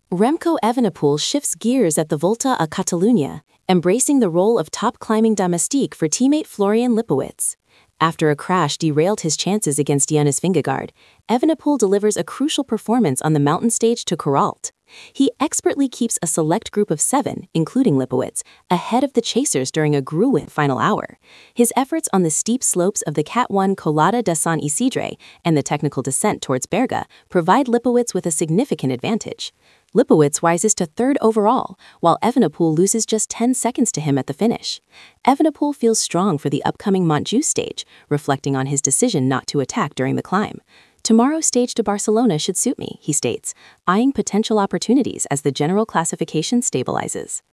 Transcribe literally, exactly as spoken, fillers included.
Remco Evenepoel shifts gears at the Volta a Catalunya, embracing the role of top climbing domestique for teammate Florian Lipowitz. After a crash derailed his chances against Jonas Vingegaard, Evenepoel delivers a crucial performance on the mountain stage to Coralt. He expertly keeps a select group of seven, including Lipowitz, ahead of the chasers during a grueling final hour. His efforts on the steep slopes of the Cat one Colada de San Isidre and the technical descent towards Berga provide Lipowitz with a significant advantage. Lipowitz rises to third overall, while Evenepoel loses just ten seconds to him at the finish. Evenepoel feels strong for the upcoming Montjuic stage, reflecting on his decision not to attack during the climb. Tomorrow's stage to Barcelona should suit me, he states, eyeing potential opportunities as the general classification stabilizes.